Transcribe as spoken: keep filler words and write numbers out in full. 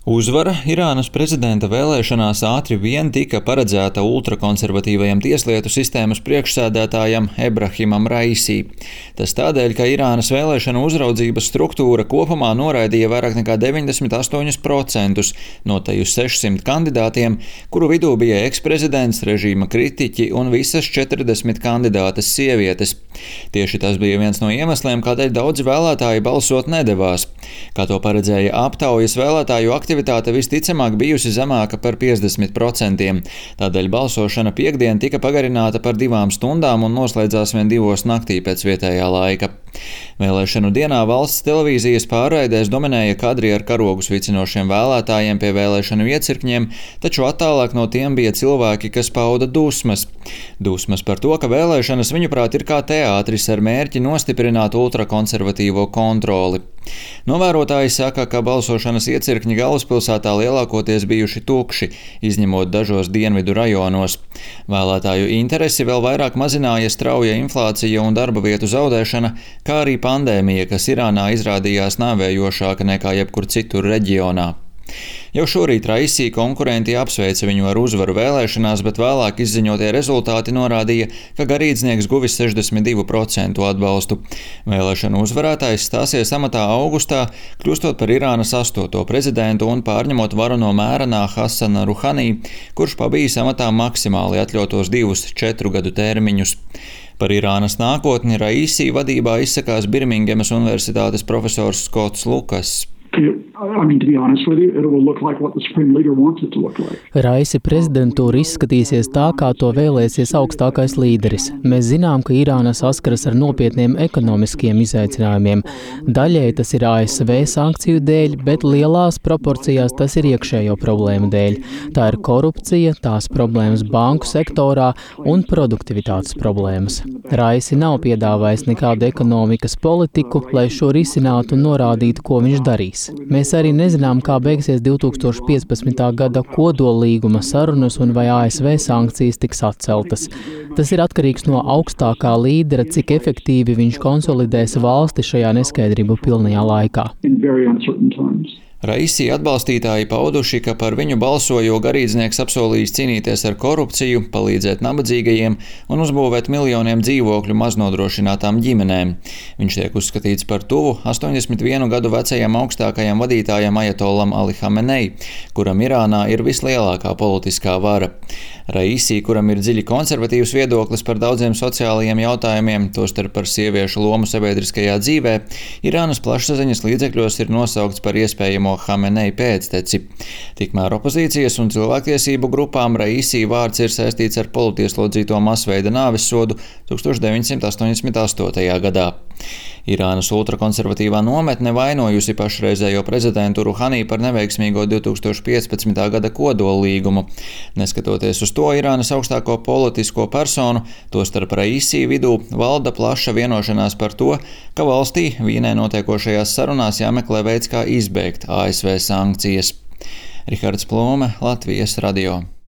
Uzvara Irānas prezidenta vēlēšanās ātri vien tika paredzēta ultrakonservatīvajam tieslietu sistēmas priekšsēdētājam Ebrahimam Raisī. Tas tādēļ, ka Irānas vēlēšanu uzraudzības struktūra kopumā noraidīja vairāk nekā deviņdesmit astoņus procentus no tajus sešsimt kandidātiem, kuru vidū bija eksprezidents, režīma kritiķi un visas četrdesmit kandidātes sievietes. Tieši tas bija viens no iemesliem, kādēļ daudzi vēlētāji balsot nedevās. Kā to paredzēja aptaujas, vēlētāju aktivitāte visticamāk bijusi zemāka par piecdesmit procentiem. Tādēļ balsošana piektdien tika pagarināta par divām stundām un noslēdzās vien divos naktī pēc vietējā laika. Vēlēšanu dienā valsts televīzijas pārraidēs dominēja kadri ar karogus vicinošiem vēlētājiem pie vēlēšanu iecirkņiem, taču attālāk no tiem bija cilvēki, kas pauda dusmas. Dusmas par to, ka vēlēšanas viņuprāt ir kā teātris ar mērķi nostiprināt ultrakonservatīvo kontroli. Novērotāji saka, ka balsošanas iecirkņi galvaspilsētā lielākoties bijuši tukši, izņemot dažos dienvidu rajonos. Vēlētāju interesi vēl vairāk mazināja strauja inflācija un darba vietu zaudēšana, kā arī pandēmija, kas Irānā izrādījās nāvējošāka nekā jebkur citur reģionā. Jau šorīt Raisī konkurenti apsveica viņu ar uzvaru vēlēšanās, bet vēlāk izziņotie rezultāti norādīja, ka garīdznieks guvis sešdesmit divu procentu atbalstu. Vēlēšanu uzvarētājs stāsies amatā augustā, kļūstot par Irānas astoto prezidentu un pārņemot varu no mērenā Hasana Ruhanī, kurš pabijis amatā maksimāli atļautos divus četru gadu termiņus. Par Irānas nākotni Raisī vadībā izsakās Birmingemas universitātes profesors Skots Lukas. I mean, to be honest with you, it will look like what the Supreme Leader wants it to look like. Raisi prezidentūra izskatīsies tā, kā to vēlēsies augstākais līderis. Mēs zinām, ka Irāna saskaras ar nopietniem ekonomiskiem izaicinājumiem. Daļēji tas ir A S V sankciju dēļ, bet lielās proporcijās tas ir iekšējo problēmu dēļ. Tā ir korupcija, tās problēmas banku sektorā un produktivitātes problēmas. Raisi nav piedāvājis nekādu ekonomikas politiku, lai šo risinātu un norādītu, ko viņš darīs. Mēs arī nezinām, kā beigsies divtūkstoš piecpadsmitā gada kodollīguma sarunas un vai A S V sankcijas tiks atceltas. Tas ir atkarīgs no augstākā līdera, cik efektīvi viņš konsolidēs valsti šajā neskaidrību pilnajā laikā. Raisī atbalstītāji pauduši, ka par viņu balso, jo garīdznieks apsolījis cīnīties ar korupciju, palīdzēt nabadzīgajiem un uzbūvēt miljoniem dzīvokļu maznodrošinātām ģimenēm. Viņš tiek uzskatīts par tuvu astoņdesmit vienu gadu vecajam augstākajam vadītājam Ajatolam Ali Hamenei, kuram Irānā ir vislielākā politiskā vara. Raisī, kuram ir dziļi konservatīvs viedoklis par daudziem sociālajiem jautājumiem, tostarp par sieviešu lomu sabiedriskajā dzīvē, Irānas plašsaziņas līdzekļos ir nosaukts par iespējamo Hamenei pēcteci. Tikmēr opozīcijas un cilvēktiesību grupām Raisī vārds ir saistīts ar politieslodzīto masveida nāvessodu tūkstoš deviņsimt astoņdesmit astotajā gadā. Irānas ultrakonservatīvā nometne vainojusi pašreizējo prezidentu Ruhanī par neveiksmīgo divtūkstoš piecpadsmitā gada kodollīgumu. Neskatoties uz to, Irānas augstāko politisko personu, tostarp Raisī vidū, valda plaša vienošanās par to, ka valstī Vīnē notiekošajās sarunās jāmeklē veids, kā izbēgt A S V sankcijas. Rihards Plūme, Latvijas radio.